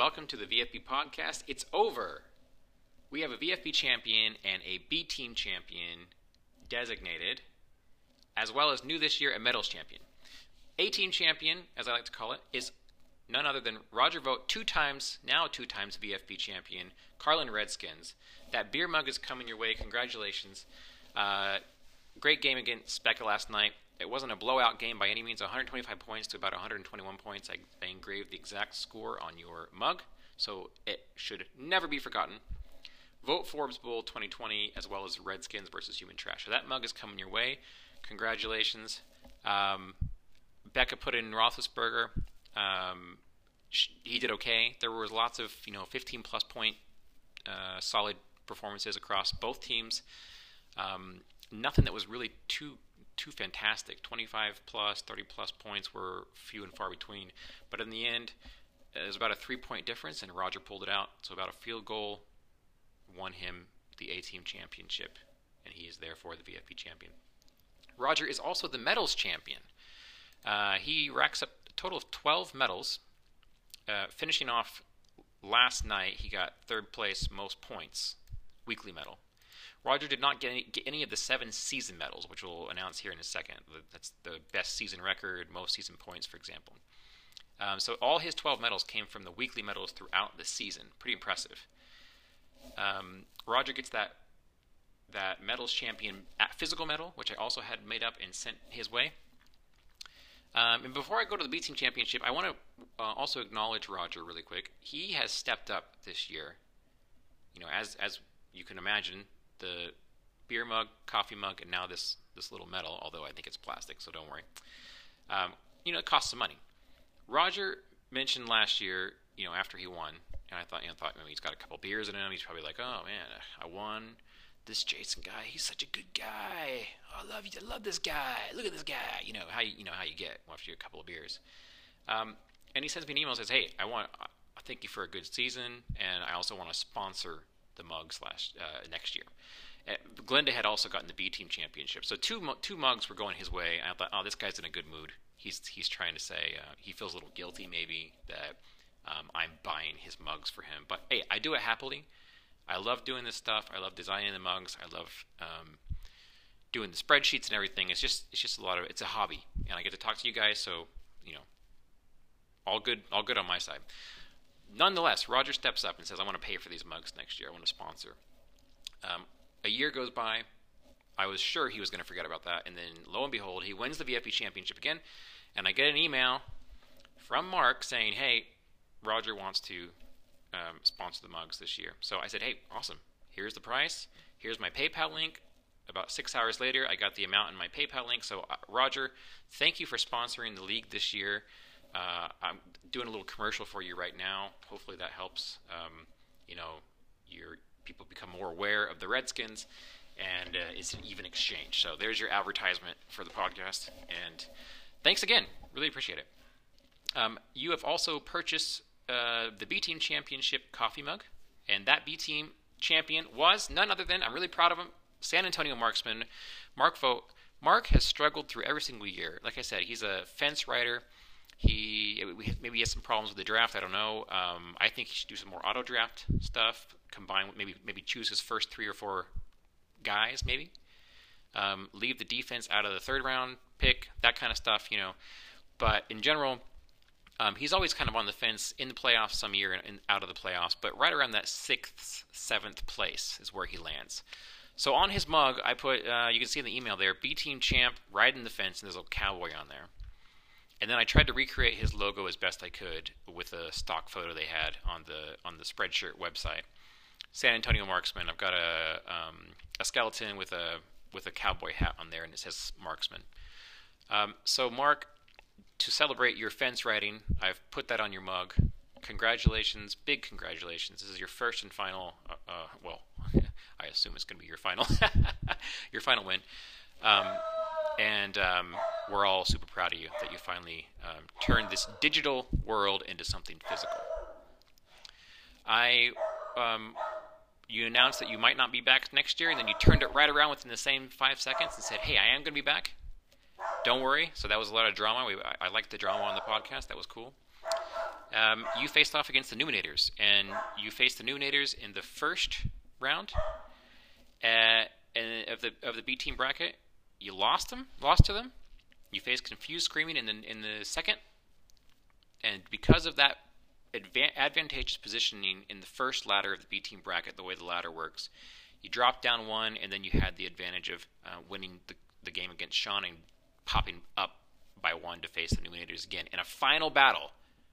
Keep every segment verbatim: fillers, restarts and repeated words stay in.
welcome to the V F B podcast. It's over. We have a V F B champion and a B team champion designated, as well as new this year, a medals champion. A team champion, as I like to call it, is none other than Roger Vogt, two times, now two times V F B champion, Carlin Redskins. That beer mug is coming your way. Congratulations. Uh, great game against Becca last night. It wasn't a blowout game by any means. one hundred twenty-five points to about one hundred twenty-one points. I, I engraved the exact score on your mug, so it should never be forgotten. Vote Forbes Bowl twenty twenty, as well as Redskins versus Human Trash. So that mug is coming your way. Congratulations. Um, Becca put in Roethlisberger. Um, he did okay. There was lots of, you know, fifteen plus point uh, solid performances across both teams. Um, nothing that was really too too fantastic. twenty-five plus, thirty plus points were few and far between. But in the end, it was about a three-point difference, and Roger pulled it out. So about a field goal won him the A-Team championship, and he is therefore the V F B champion. Roger is also the medals champion. Uh, he racks up a total of twelve medals. Uh, finishing off last night, he got third place, most points, weekly medal. Roger did not get any, get any of the seven season medals, which we'll announce here in a second. That's the best season record, most season points, for example. Um, so all his twelve medals came from the weekly medals throughout the season. Pretty impressive. Um, Roger gets that that medals champion at physical medal, which I also had made up and sent his way. Um, and before I go to the B Team Championship, I want to uh, also acknowledge Roger really quick. He has stepped up this year. You know, as as you can imagine, the beer mug, coffee mug, and now this this little medal, although I think it's plastic, so don't worry. Um, you know, it costs some money. Roger mentioned last year, you know, after he won, and I thought, you know, thought maybe he's got a couple beers in him. He's probably like, oh man, I won. This Jason guy, he's such a good guy. Oh, I love you. I love this guy. Look at this guy. You know how you, you know how you get after a couple of beers. Um, and he sends me an email and says, "Hey, I want. I thank you for a good season, and I also want to sponsor the mug slash uh, next year." Uh, Glenda had also gotten the B Team championship, so two two mugs were going his way. And I thought, oh, this guy's in a good mood. He's he's trying to say uh, he feels a little guilty maybe that um, I'm buying his mugs for him. But hey, I do it happily. I love doing this stuff. I love designing the mugs. I love um, doing the spreadsheets and everything. It's just it's just a lot of it's a hobby, and I get to talk to you guys. So you know, all good all good on my side. Nonetheless, Roger steps up and says, "I want to pay for these mugs next year. I want to sponsor." Um, a year goes by. I was sure he was going to forget about that, and then lo and behold, he wins the V F B championship again. And I get an email from Mark saying, "Hey, Roger wants to." Um, sponsor the mugs this year." So I said, hey, awesome. Here's the price. Here's my PayPal link. About six hours later, I got the amount in my PayPal link. So uh, Roger, thank you for sponsoring the league this year. Uh, I'm doing a little commercial for you right now. Hopefully that helps. Um, you know, your people become more aware of the Redskins, and uh, it's an even exchange. So there's your advertisement for the podcast. And thanks again. Really appreciate it. Um, you have also purchased Uh, the B Team Championship coffee mug, and that B Team champion was none other than, I'm really proud of him, San Antonio marksman, Mark Vogt. Mark has struggled through every single year. Like I said, he's a fence rider. He maybe he has some problems with the draft. I don't know. Um, I think he should do some more auto draft stuff. Combine with maybe maybe choose his first three or four guys. Maybe um, leave the defense out of the third round pick. That kind of stuff. You know. But in general, Um, he's always kind of on the fence in the playoffs some year and, and out of the playoffs, but right around that sixth, seventh place is where he lands. So on his mug, I put, uh, you can see in the email there, B Team Champ, riding the fence, and there's a little cowboy on there. And then I tried to recreate his logo as best I could with a stock photo they had on the on the Spreadshirt website. San Antonio Marksman. I've got a um, a skeleton with a with a cowboy hat on there, and it says Marksman. Um, so Mark, to celebrate your fence riding, I've put that on your mug. Congratulations, big congratulations. This is your first and final, uh, uh, well, I assume it's going to be your final, your final win. Um, and um, we're all super proud of you that you finally um, turned this digital world into something physical. I, um, you announced that you might not be back next year, and then you turned it right around within the same five seconds and said, hey, I am going to be back. Don't worry. So that was a lot of drama. We, I, I liked the drama on the podcast. That was cool. Um, you faced off against the Numinators, and you faced the Numinators in the first round uh, and of the of the B team bracket. You lost them, lost to them. You faced Confused Screaming in the in the second, and because of that adva- advantageous positioning in the first ladder of the B team bracket, the way the ladder works, you dropped down one, and then you had the advantage of uh, winning the, the game against Sean and popping up by one to face the Numinators again in a final battle,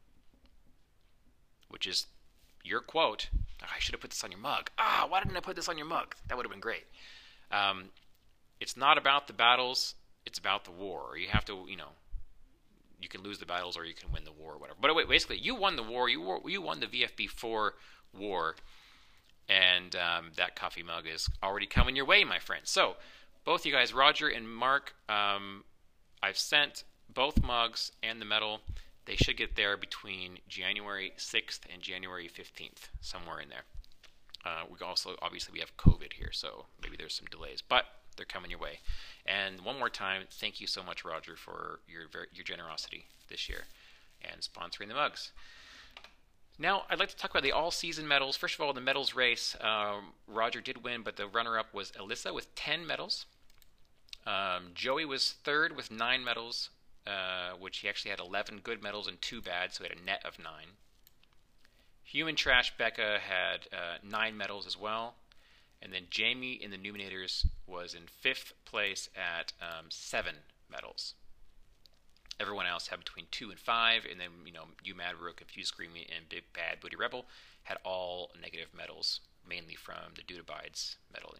which is your quote. Oh, I should have put this on your mug. Ah, why didn't I put this on your mug? That would have been great. Um, it's not about the battles. It's about the war. You have to, you know, you can lose the battles or you can win the war or whatever. But wait, basically, you won the war. You won, you won the V F B four war. And um, that coffee mug is already coming your way, my friend. So, both you guys, Roger and Mark, um, I've sent both mugs and the medal. They should get there between January sixth and January fifteenth, somewhere in there. Uh, we also, obviously, we have COVID here, so maybe there's some delays, but they're coming your way. And one more time, thank you so much, Roger, for your your generosity this year and sponsoring the mugs. Now, I'd like to talk about the all-season medals. First of all, the medals race, um, Roger did win, but the runner-up was Alyssa with ten medals. Um, Joey was third with nine medals, uh, which he actually had eleven good medals and two bad, so he had a net of nine. Human Trash Becca had uh, nine medals as well. And then Jamie in the Numinators was in fifth place at um, seven medals. Everyone else had between two and five, and then, you know, you Mad Bro, Confused Screaming, and Big Bad Booty Rebel had all negative medals, mainly from the Dude Abides medaling.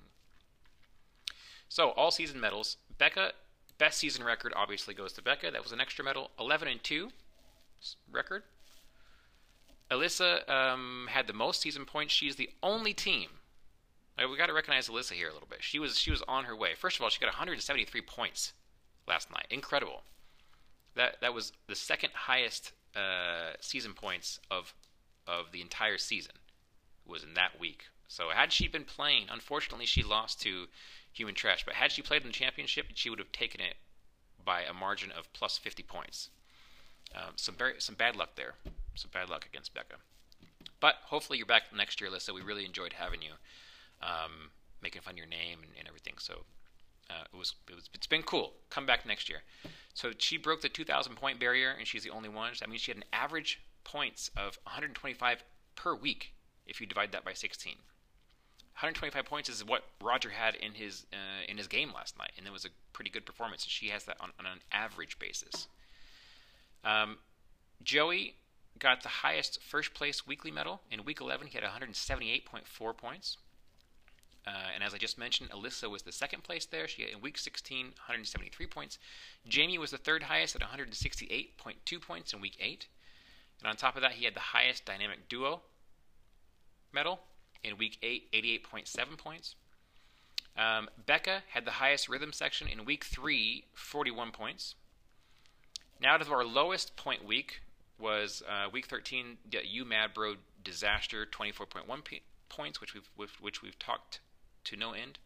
So, all season medals. Becca, best season record obviously goes to Becca. That was an extra medal. eleven and two record. Alyssa um, had the most season points. She's the only team. Like, we got to recognize Alyssa here a little bit. She was she was on her way. First of all, she got one hundred seventy-three points last night. Incredible. That that was the second highest uh, season points of of the entire season. Was in that week. So had she been playing, unfortunately, she lost to Human Trash. But had she played in the championship, she would have taken it by a margin of plus fifty points. Um, some very some bad luck there. Some bad luck against Becca. But hopefully you're back next year, Alyssa. We really enjoyed having you, um, making fun of your name and, and everything. So uh, it was it was it's been cool. Come back next year. So she broke the two thousand point barrier, and she's the only one. That means she had an average points of one hundred twenty-five per week. If you divide that by sixteen, one hundred twenty-five points is what Roger had in his uh, in his game last night, and it was a pretty good performance. And she has that on, on an average basis. Um, Joey got the highest first place weekly medal in week eleven. He had one hundred seventy-eight point four points. Uh, and as I just mentioned, Alyssa was the second place there. She had in week sixteen, one hundred seventy-three points. Jamie was the third highest at one hundred sixty-eight point two points in week eight. And on top of that, he had the highest dynamic duo medal in week eight, eighty-eight point seven points. Um, Becca had the highest rhythm section in week three, forty-one points. Now to our lowest point week was uh, week thirteen, You Mad Bro Disaster, twenty-four point one p- points, which we've which, which we've talked to no end.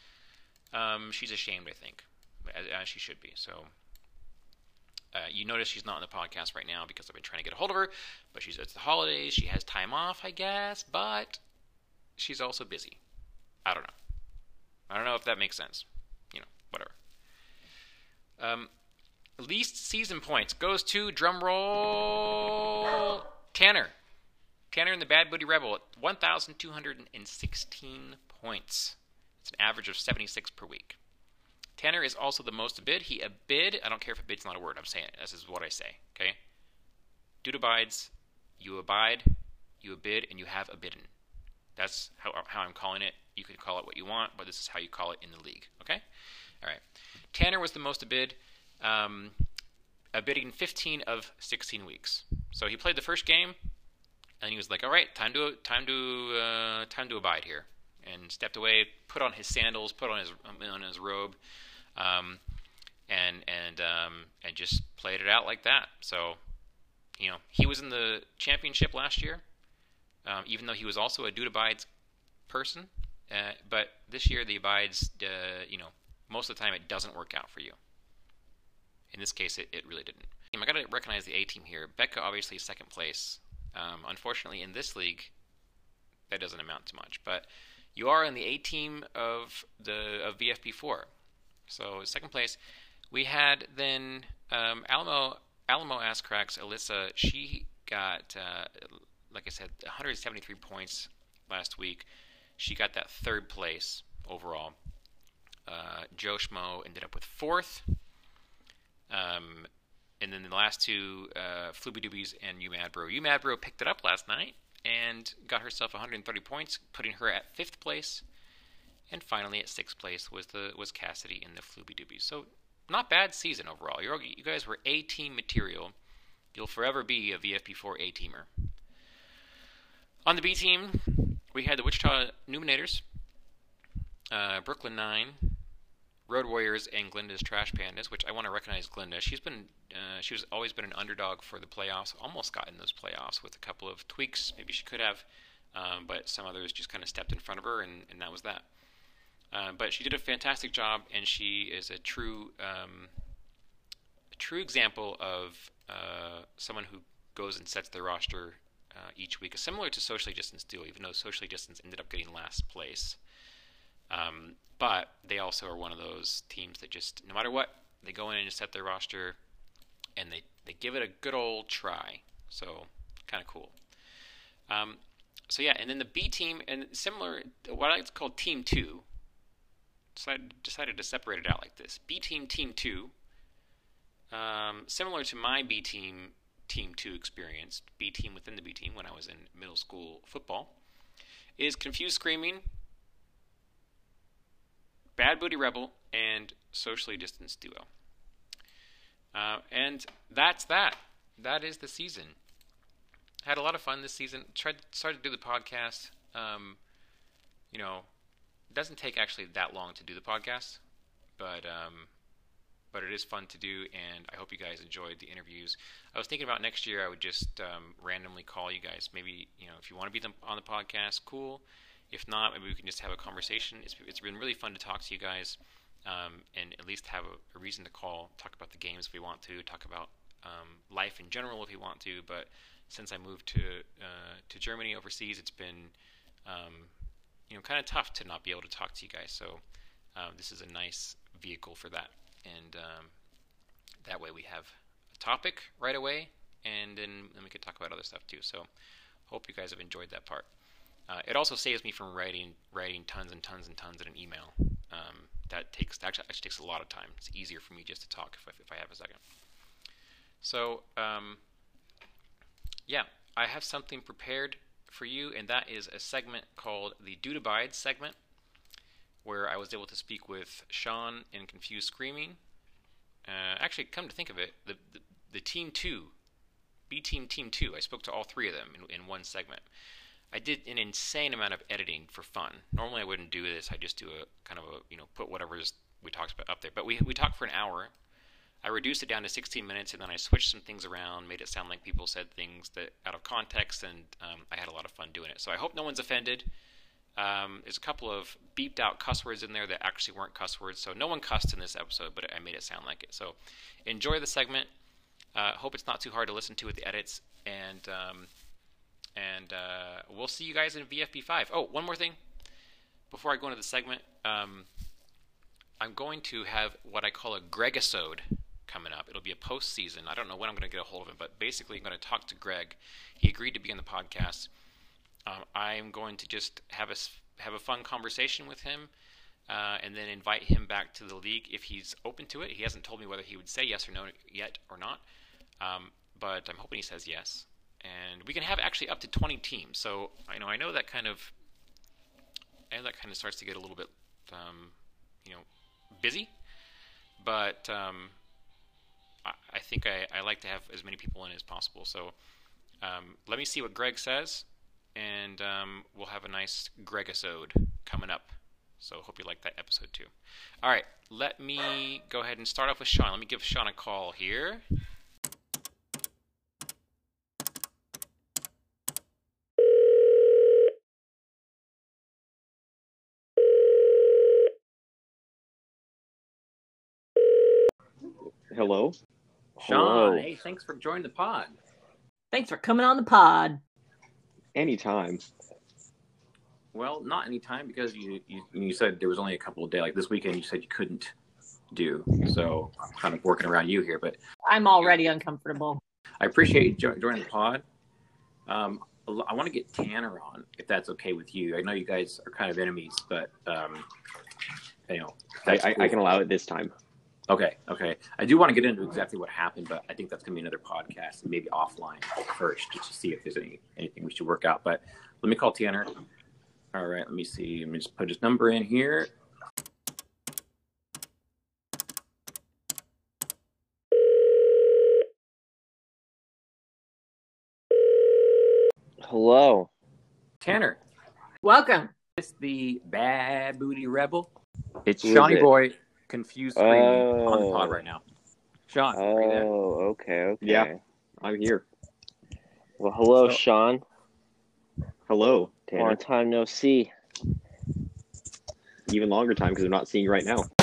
Um, she's ashamed, I think, as, as she should be. So uh, you notice she's not on the podcast right now because I've been trying to get a hold of her. But she's it's the holidays, she has time off, I guess. But she's also busy. I don't know. I don't know if that makes sense. You know, whatever. Um. Least season points goes to, drum roll, Tanner. Tanner and the Bad Booty Rebel at one thousand two hundred sixteen points. It's an average of seventy-six per week. Tanner is also the most bid. He a bid. I don't care if a bid's not a word. I'm saying it. This is what I say. Okay. Dude abides. You abide. You abid, and you have abidden. That's how how I'm calling it. You can call it what you want, but this is how you call it in the league. Okay. All right. Tanner was the most bid. Um, a bidding fifteen of sixteen weeks. So he played the first game, and he was like, "All right, time to time to uh, time to abide here," and stepped away, put on his sandals, put on his on his robe, um, and and um, and just played it out like that. So, you know, he was in the championship last year, um, even though he was also a Dude Abides person. Uh, but this year, the Abides, uh, you know, most of the time it doesn't work out for you. In this case, it, it really didn't. I got to recognize the A team here. Becca obviously second place. Um, unfortunately, in this league, that doesn't amount to much. But you are in the A team of the of V F B four. So second place. We had then um, Alamo Alamo Ass Cracks Alyssa. She got uh, like I said, one hundred seventy-three points last week. She got that third place overall. Uh, Joe Schmo ended up with fourth. Um, and then the last two, uh, Flooby Doobies and UMadbro. UMadbro picked it up last night and got herself one hundred thirty points, putting her at fifth place. And finally, at sixth place was the was Cassidy in the Flooby Doobies. So not bad season overall. You're, you guys were A-team material. You'll forever be a V F B four A-teamer. On the B team, we had the Wichita Numinators, uh, Brooklyn Nine, Road Warriors, and Glinda's Trash Pandas, which I want to recognize Glinda. She's been, uh, she was always been an underdog for the playoffs, almost got in those playoffs with a couple of tweaks. Maybe she could have, um, but some others just kind of stepped in front of her, and, and that was that. Uh, but she did a fantastic job, and she is a true, um, a true example of uh, someone who goes and sets their roster uh, each week. Similar to Socially Distanced Duo, even though Socially Distanced ended up getting last place. Um, but they also are one of those teams that just, no matter what, they go in and just set their roster, and they, they give it a good old try. So, kind of cool. Um, so yeah, and then the B team, and similar, what I like to call Team two, decided, decided to separate it out like this. B team, Team two, um, similar to my B team, Team two experience, B team within the B team when I was in middle school football, is Confused Screaming, Bad Booty Rebel, and Socially Distanced Duo. Uh, and that's that. That is the season. Had a lot of fun this season. Tried started to do the podcast. Um, you know, it doesn't take actually that long to do the podcast, but um, but it is fun to do, and I hope you guys enjoyed the interviews. I was thinking about next year I would just um, randomly call you guys. Maybe, you know, if you want to be on the podcast, cool. If not, maybe we can just have a conversation. It's, it's been really fun to talk to you guys, um, and at least have a, a reason to call, talk about the games if we want to, talk about um, life in general if we want to. But since I moved to uh, to Germany overseas, it's been um, you know kind of tough to not be able to talk to you guys. So um, this is a nice vehicle for that, and um, that way we have a topic right away, and then, then we could talk about other stuff too. So hope you guys have enjoyed that part. Uh, it also saves me from writing writing tons and tons and tons in an email. Um, that takes actually, actually takes a lot of time. It's easier for me just to talk if I, if I have a second. So um, yeah, I have something prepared for you, and that is a segment called the Dude Abides segment, where I was able to speak with Sean in Confused Screaming. Uh, actually, come to think of it, the the, the team two, B team team two, I spoke to all three of them in, in one segment. I did an insane amount of editing for fun. Normally I wouldn't do this. I just do a kind of a, you know, put whatever we talked about up there. But we we talked for an hour. I reduced it down to sixteen minutes, and then I switched some things around, made it sound like people said things that out of context, and um, I had a lot of fun doing it. So I hope no one's offended. Um, there's a couple of beeped out cuss words in there that actually weren't cuss words. So no one cussed in this episode, but I made it sound like it. So enjoy the segment. Uh, hope it's not too hard to listen to with the edits, and um, And uh, we'll see you guys in V F B five. Oh, one more thing. Before I go into the segment, um, I'm going to have what I call a Gregisode coming up. It'll be a post-season. I don't know when I'm going to get a hold of him, but basically I'm going to talk to Greg. He agreed to be on the podcast. Um, I'm going to just have a, have a fun conversation with him, uh, and then invite him back to the league if he's open to it. He hasn't told me whether he would say yes or no yet or not, um, but I'm hoping he says yes. And we can have actually up to twenty teams. So I know I know that kind of I know that kind of starts to get a little bit um, you know busy, but um, I, I think I, I like to have as many people in as possible. So um, let me see what Greg says, and um, we'll have a nice Gregisode coming up. So hope you like that episode too. All right, let me go ahead and start off with Sean. Let me give Sean a call here. Hello? Sean, hey, thanks for joining the pod. Thanks for coming on the pod. Anytime. Well, not anytime because you, you you said there was only a couple of days. Like this weekend, you said you couldn't do. So I'm kind of working around you here. But I'm already uncomfortable. I appreciate you jo- joining the pod. Um, I want to get Tanner on, if that's okay with you. I know you guys are kind of enemies, but um, you know, I, I, cool. I can allow it this time. Okay, okay. I do want to get into exactly what happened, but I think that's going to be another podcast, maybe offline first, just to see if there's any anything we should work out. But let me call Tanner. All right, let me see. Let me just put his number in here. Hello. Tanner. Welcome. It's the Bad Booty Rebel. It's Who is Shawnee it? Boy, confused screaming Oh. on the pod right now. Sean, are you there? Oh, okay, okay. Yeah, I'm here. Well, hello, So- Sean. Hello, Tanner. Long time no see. Even longer time because I'm not seeing you right now.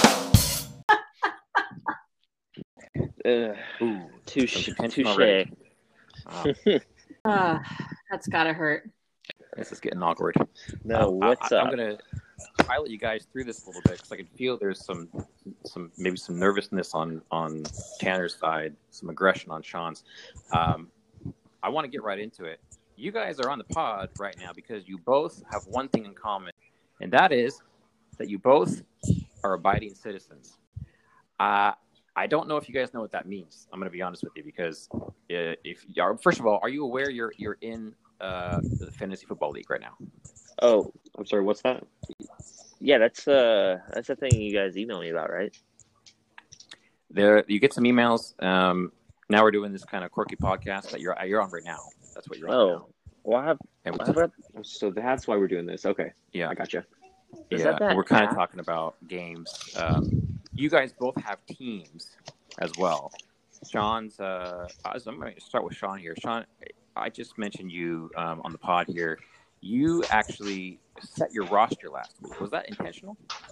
Uh, Ooh, touche. some contention Touche. already. Wow, Uh, that's gotta hurt. this is getting awkward. No, Um, what's I, I, up? I'm gonna pilot you guys through this a little bit because I can feel there's some, some maybe some nervousness on on Tanner's side, some aggression on Sean's. Um, I want to get right into it. You guys are on the pod right now because you both have one thing in common, and that is that you both are abiding citizens. Uh, I don't know if you guys know what that means. I'm going to be honest with you because uh, if you are, first of all, are you aware you're you're in uh, the fantasy football league right now? Oh, I'm sorry, what's that? yeah, that's uh, that's the thing you guys emailed me about, right? There, you get some emails. Um, now we're doing this kind of quirky podcast that you're you're on right now. That's what you're on right now. Oh, well, I have. And I we're, have So that's why we're doing this. Okay, yeah, I gotcha. Is yeah. that that we're kind of app? talking about games. Um, you guys both have teams as well. Sean's. Uh, I'm going to start with Sean here. Sean, I just mentioned you um, on the pod here. You actually set your roster last week. Was that intentional?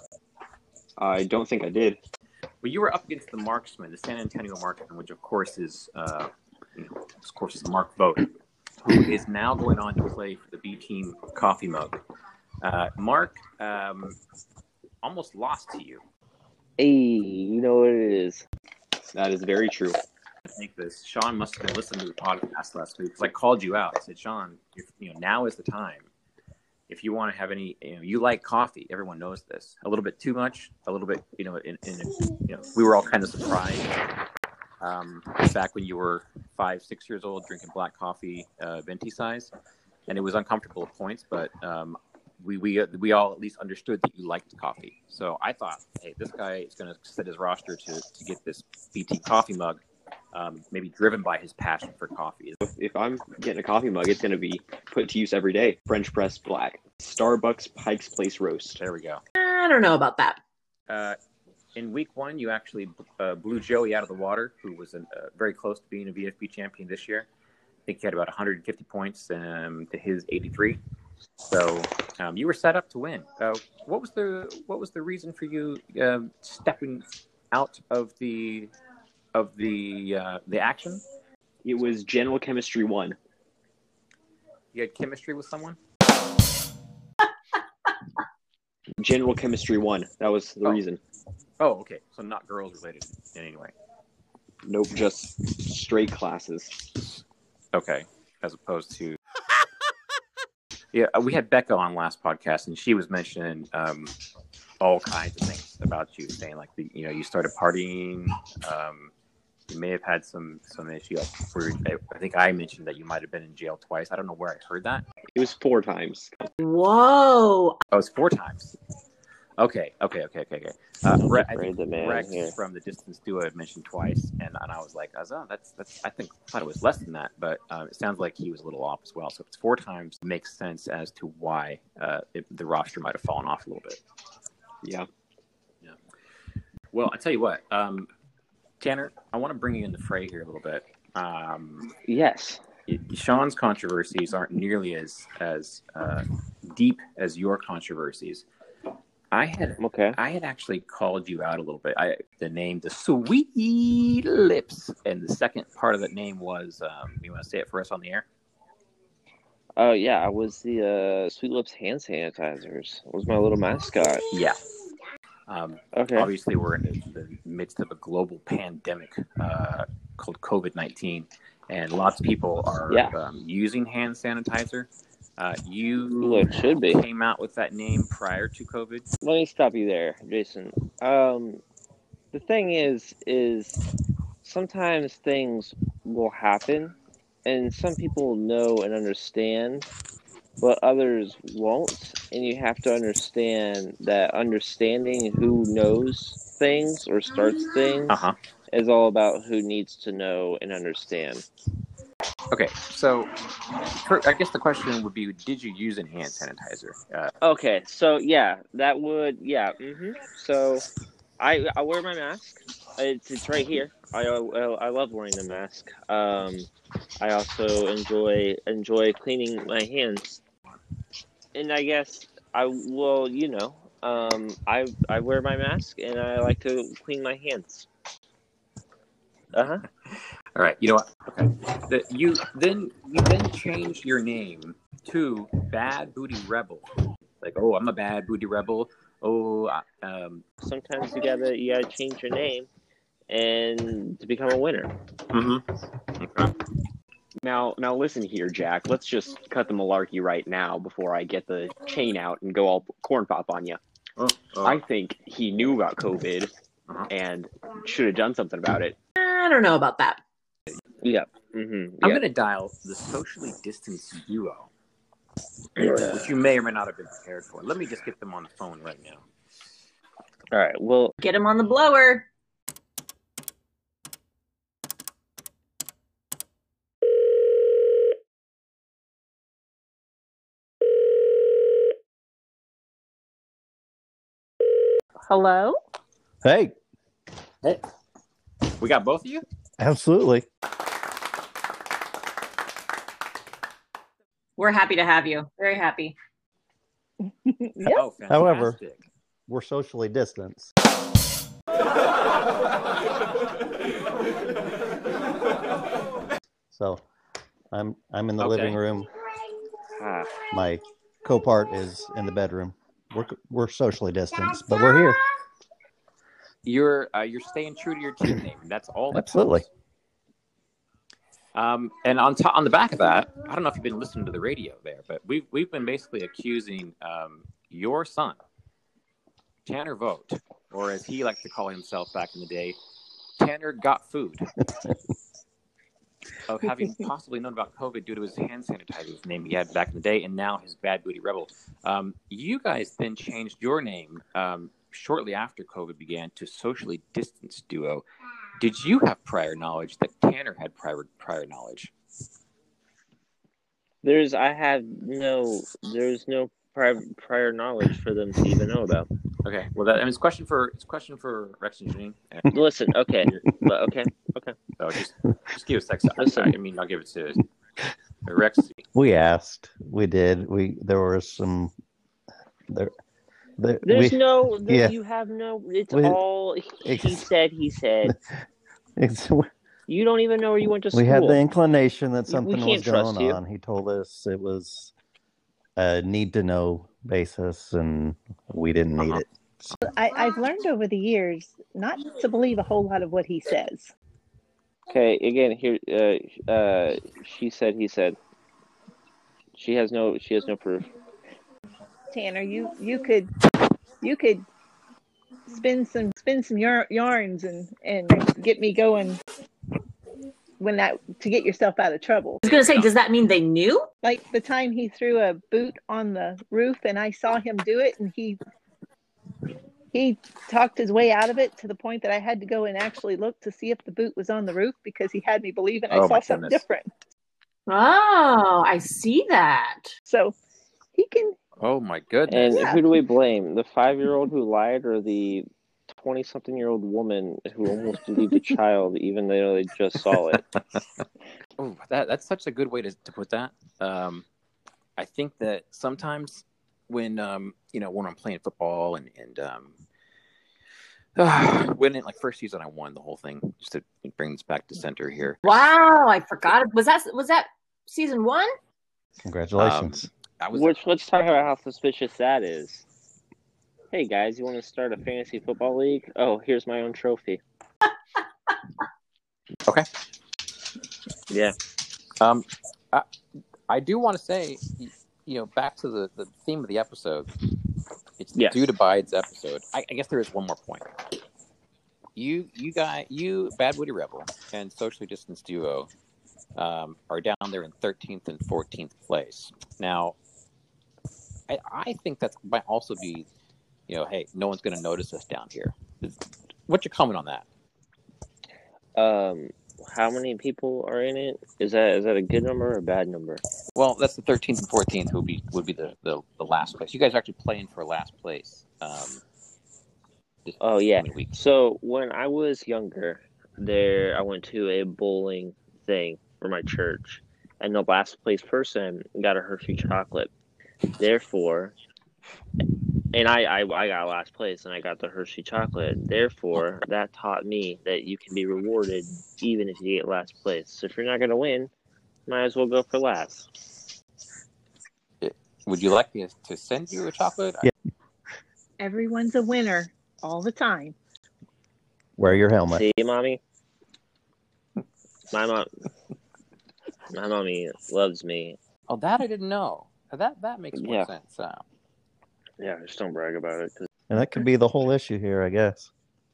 I don't think I did. Well, you were up against the Marksman, the San Antonio Marksman, which of course is, uh, you know, of course, is Mark Vogt, who is now going on to play for the B Team Coffee Mug. Uh, Mark um, almost lost to you. Hey, you know what it is. That is very true. I think this Sean must have been listening to the podcast last week because I called you out. I said, Sean, if, you know, now is the time. If you want to have any, you know, you like coffee. Everyone knows this. A little bit too much, a little bit, you know, in, in you know, we were all kind of surprised um, back when you were five, six years old drinking black coffee, uh, venti size, and it was uncomfortable at points. But um, we we we all at least understood that you liked coffee. So I thought, hey, this guy is going to set his roster to to get this B T coffee mug. Um, maybe driven by his passion for coffee. If, if I'm getting a coffee mug, it's going to be put to use every day. French press black. Starbucks Pike's Place Roast. There we go. I don't know about that. Uh, in week one, you actually uh, blew Joey out of the water, who was an, uh, very close to being a V F B champion this year. I think he had about one hundred fifty points um, to his eighty-three. So um, you were set up to win. Uh, what was the what was the reason for you um, stepping out of the of the uh, the action? It was General Chemistry one. You had chemistry with someone? General Chemistry one. That was the Oh. reason. Oh, okay. So not girls related in any way. Nope, just straight classes. Okay, as opposed to yeah, we had Becca on last podcast, and she was mentioning um, all kinds of things about you, saying like the you know you started partying. Um, you may have had some some issue. Like where, I think I mentioned that you might have been in jail twice. I don't know where I heard that. It was four times. Whoa. Oh, it's four times. Okay, okay, okay, okay, okay. Uh, Don't Re- be I think afraid the man Rex here. from the Distance Duo had mentioned twice, and, and I was like, I was, oh, that's that's. I think I thought it was less than that, but uh, it sounds like he was a little off as well. So if it's four times, it makes sense as to why uh, it, the roster might have fallen off a little bit. Yeah. Yeah. Well, I tell you what, um, Tanner, I want to bring you in the fray here a little bit. Um, Yes. Sean's controversies aren't nearly as as uh, deep as your controversies. I had Okay. I had actually called you out a little bit. I the name the Sweet Lips, and the second part of that name was. Um, you want to say it for us on the air? Oh yeah, I was the uh, Sweet Lips hand sanitizers. It was my little mascot. Yeah. Um, Okay. Obviously, we're in the, the midst of a global pandemic uh, called COVID nineteen, and lots of people are Yeah. um, using hand sanitizer. Uh, you Well, it should be. came out with that name prior to COVID. Let me stop you there, Jason. Um, the thing is, is sometimes things will happen, and some people know and understand, but others won't. And you have to understand that understanding who knows things or starts things Uh huh. is all about who needs to know and understand. Okay, so for, I guess the question would be: did you use a hand sanitizer? Uh, Okay, so yeah, that would yeah. Mm-hmm. So I I wear my mask. It's it's right here. I I, I love wearing the mask. Um, I also enjoy enjoy cleaning my hands, and I guess I will. You know, um, I I wear my mask and I like to clean my hands. Uh huh. all right, you know what? Okay, the, you then you then changed your name to Bad Booty Rebel. Like, oh, I'm a Bad Booty Rebel. Oh, I- um, Sometimes you gotta you gotta change your name and to become a winner. mm-hmm. Okay. Now, now listen here, Jack. Let's just cut the malarkey right now before I get the chain out and go all corn pop on you. Oh, oh, I think he knew about COVID uh-huh. and should have done something about it. I don't know about that. Yeah. Mm-hmm. I'm Yeah. gonna dial the socially distanced duo, which you may or may not have been prepared for. Let me just get them on the phone right now. All right. Well, Get him on the blower. Hello? Hey, We got both of you? absolutely. We're happy to have you. Very happy. Yep. Oh, fantastic. However- We're socially distanced. So I'm I'm in the Okay. living room. ah, My co-part is in the bedroom. We're we're socially distanced, but we're here. You're uh, you're staying true to your team name, and that's all that Absolutely. counts. Um, and on top, on the back of that, I don't know if you've been listening to the radio there, but we've we've been basically accusing um, your son, Tanner Vogt, or as he liked to call himself back in the day, Tanner Got Food, of having possibly known about COVID due to his hand sanitizer name he had back in the day, and now his Bad Booty Rebel. Um, you guys then changed your name um, shortly after COVID began to Socially Distanced Duo. Did you have prior knowledge that Tanner had prior prior knowledge? there's I have no there's no prior prior knowledge for them to even know about. Okay, well, that I mean, it's a question for it's a question for Rex and Janine. And, Listen, okay, but okay, okay. so just just give us a second. Listen. I mean, I'll give it to Rex. We asked. We did. We there was some there. there There's we, no there, yeah. you have no. It's We- all he Ex- said. He said. it's, You don't even know where you went to school. we had the inclination that We something can't was trust going you. on. He told us it was a need to know basis, and we didn't need Uh-huh. it. I, I've learned over the years not to believe a whole lot of what he says. Okay, again, here. Uh, uh, she said. He said. She has no. She has no proof. Tanner, you you could you could spin some spin some yar- yarns and and get me going when that to get yourself out of trouble. I was going to say, does that mean they knew? Like the time he threw a boot on the roof and I saw him do it, and he he talked his way out of it to the point that I had to go and actually look to see if the boot was on the roof because he had me believing I Oh, saw my something goodness. different. Oh, I see that. So he can. Oh my goodness! And Yeah. who do we blame? The five-year-old who lied, or the twenty-something-year-old woman who almost believed a child, even though they just saw it? Oh, that that's such a good way to, to put that. Um, I think that sometimes when um, you know, when I'm playing football and and um, uh, when in like first season I won the whole thing. Just to bring this back to center here. Wow, I forgot. Was that was that season one? Congratulations. Um, I was Which let's talk about how suspicious that is. Hey guys, you want to start a fantasy football league? Oh, here's my own trophy. okay. Yeah. Um, I, I do want to say, you know, back to the, the theme of the episode. It's the Yes. Dude Abides episode. I, I guess there is one more point. You, you guys, you, Bad Woody Rebel, and Socially Distanced Duo um, are down there in thirteenth and fourteenth place. Now, I, I think that might also be, you know, hey, no one's going to notice us down here. What's your comment on that? Um, how many people are in it? Is that is that a good number or a bad number? Well, that's the thirteenth and fourteenth would be would be the, the, the last place. You guys are actually playing for last place. Um, this Oh yeah. coming week. So when I was younger, there I went to a bowling thing for my church, and the last place person got a Hershey chocolate. Therefore, and I, I I got last place, and I got the Hershey chocolate. Therefore, that taught me that you can be rewarded even if you get last place. So if you're not gonna win, might as well go for last. Would you like me to send you a chocolate? Yeah. Everyone's a winner all the time. Wear your helmet. See, mommy, my mom, my mommy loves me. Oh, that I didn't know. That that makes more Yeah. sense. Uh, Yeah, just don't brag about it. 'Cause And that could be the whole issue here, I guess.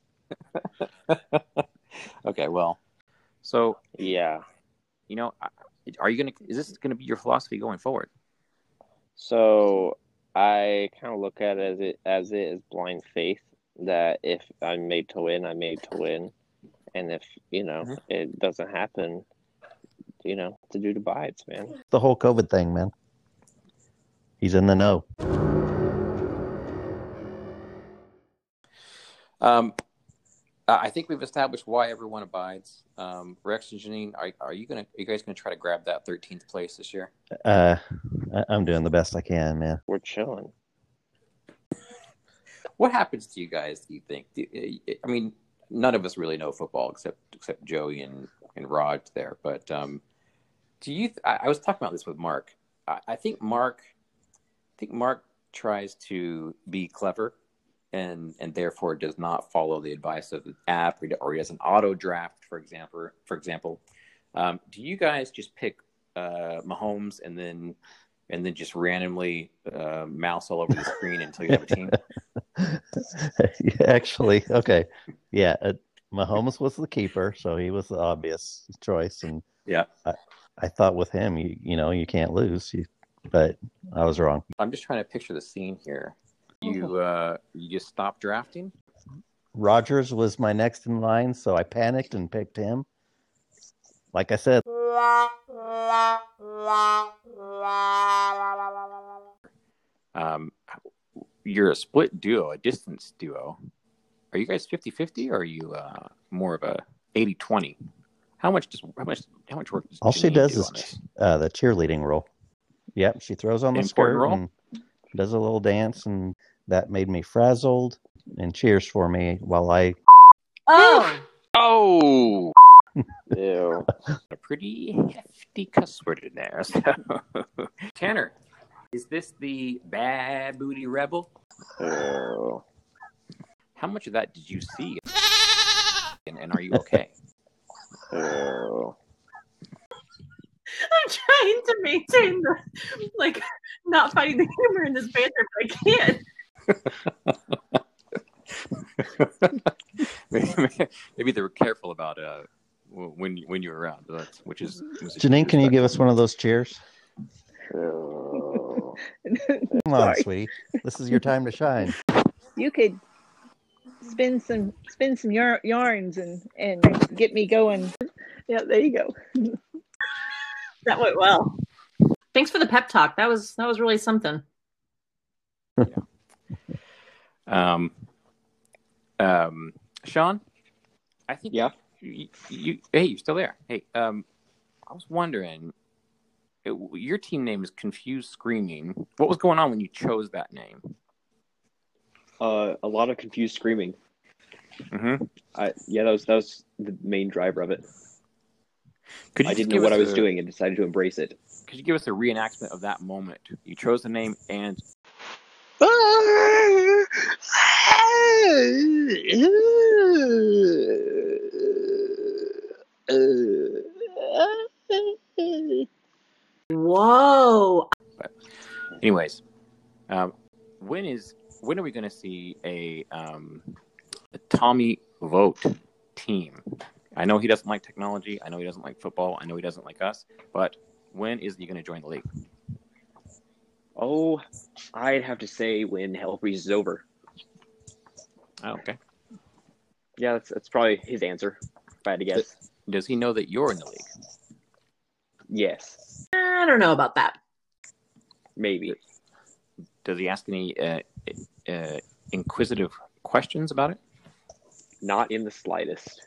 okay, well, so yeah. you know, are you gonna? Is this gonna be your philosophy going forward? So I kind of look at it as it as it is blind faith that if I'm made to win, I'm made to win, and if you know Mhm. it doesn't happen, you know, to do the bites, man. The whole COVID thing, man. He's in the know. Um, uh, I think we've established why everyone abides. Um, Rex and Janine, are, are you gonna? Are you guys gonna try to grab that thirteenth place this year? Uh, I- I'm doing the best I can, man. We're chilling. What happens to you guys? Do you think? Do, I mean, none of us really know football except except Joey and and Rod there. But um, do you? I, I was talking about this with Mark. I, I think Mark. I think Mark tries to be clever, and and therefore does not follow the advice of the app, or, or he has an auto draft, for example. For example, um, do you guys just pick uh, Mahomes and then and then just randomly uh, mouse all over the screen until you have a team? Yeah, actually, okay. Yeah, uh, Mahomes was the keeper, so he was the obvious choice. And Yeah. I, I thought with him, you you know, you can't lose. You, but I was wrong. I'm just trying to picture the scene here. You uh, you just stopped drafting? Rogers was my next in line, so I panicked and picked him. Like I said, Um, you're a split duo, a distance duo. Are you guys fifty-fifty or are you uh, more of a eighty-twenty? How much does how much how much work does all she Janine does do is on this? uh, the cheerleading role. Yep, she throws on the An important skirt role? and does a little dance, and that made me frazzled and cheers for me while I Oh, Oh, Ew. a pretty hefty cuss word in there. So. Tanner, is this the Bad Booty Rebel? Ew. How much of that did you see? And, and are you okay? Ew. I'm trying to maintain the like not fighting the humor in this banter, but I can't. maybe, maybe they were careful about uh, when when you were around. That's, which is which is Janine, can you give us respectful. one of those cheers? Ew. Come on, Sorry. sweetie. This is your time to shine. You could spin some spin some yar- yarns and and get me going. Yeah, there you go. That went well. Thanks for the pep talk. That was that was really something. Um, um, Sean, I think Yeah. You, you, hey, you're still there. Hey, um, I was wondering, it, your team name is Confused Screaming. What was going on when you chose that name? Uh, a lot of confused screaming. Mm-hmm. I, yeah, that was that was the main driver of it. Could you I just didn't know give what us I was a- doing and decided to embrace it. Could you give us a reenactment of that moment? You chose the name and Whoa. anyways, um, when is when are we going to see a, um, a Tommy Vogt team? I know he doesn't like technology. I know he doesn't like football. I know he doesn't like us. But when is he going to join the league? Oh, I'd have to say when Hell Freeze is over. Oh, okay. Yeah, that's that's probably his answer, if I had to guess. Does he know that you're in the league? Yes, I don't know about that. maybe. Does he ask any uh, uh, inquisitive questions about it? Not in the slightest.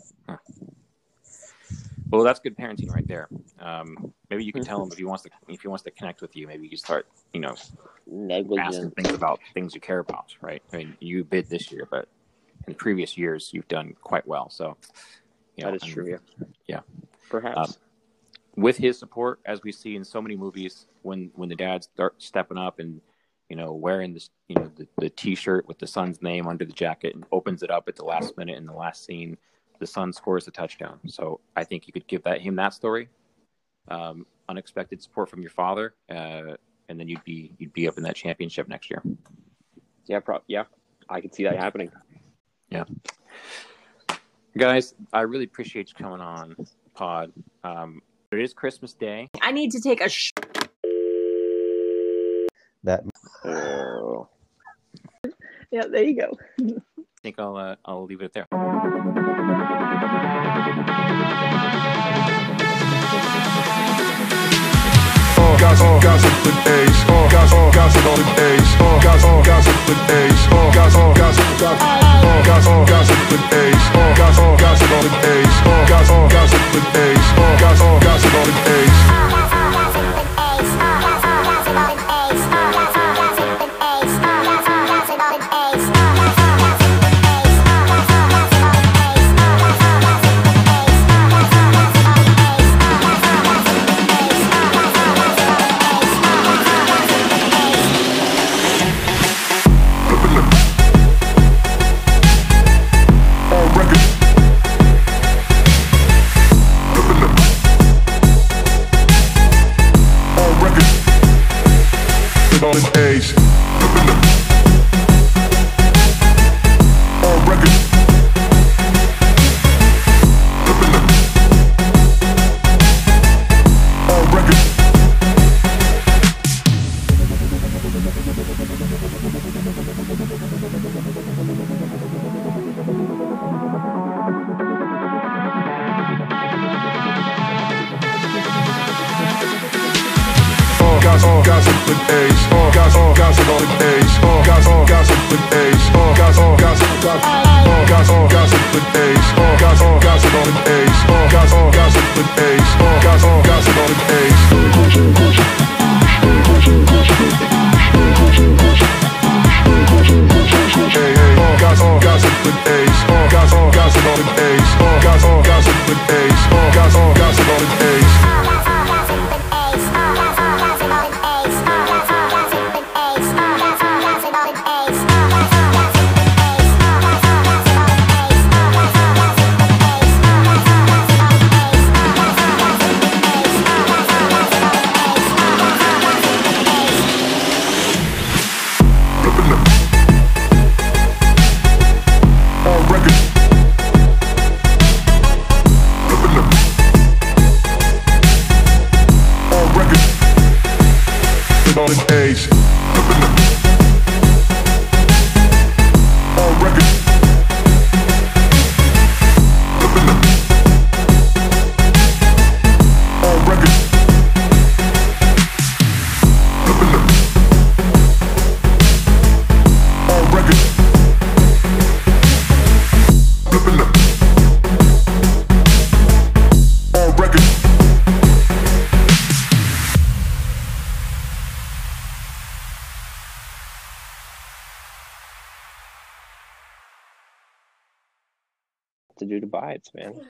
Well, that's good parenting right there. Um, maybe you can tell him if he wants to if he wants to connect with you. Maybe you can start, you know, asking Negligent. things about things you care about. Right? I mean, you bid this year, but in previous years you've done quite well. So, you know, That is and true, yeah. Yeah. Perhaps. Um, with his support, as we see in so many movies, when when the dads start stepping up and, you know, wearing this, you know, the, the T-shirt with the son's name under the jacket and opens it up at the last minute in the last scene, the son scores a touchdown. So I think you could give that him that story. Um, unexpected support from your father, uh, and then you'd be you'd be up in that championship next year. yeah, pro- yeah, I can see that happening. Yeah. Guys, I really appreciate you coming on, Pod. Um, it is Christmas Day. I need to take a sh- That Oh. Yeah, there you go. I think I'll uh, I'll leave it there. All guys, all gossip with Ace. All guys, all gossip on Ace. All guys, all gossip with Ace. All guys, all gossip with All guys, all gossip with Ace. All guys, all gossip on Ace. All guys, all gossip with Ace. All guys, all gossip on Ace. All record. All record. On Ace. All record. All record. All guys, all gossip with Ace. All guys, all gossip on Ace. All guys, all gossip with Ace. All guys, all gossip with All guys, all gossip with Ace. All guys, all gossip on Ace. All guys, all gossip with Ace. All guys, all gossip on Ace. Hey, hey, all guys, all gossip with Ace. All guys, all gossip on Ace. All guys, all gossip with Ace. All guys, all gossip on Ace. Ace. to do to bites, man.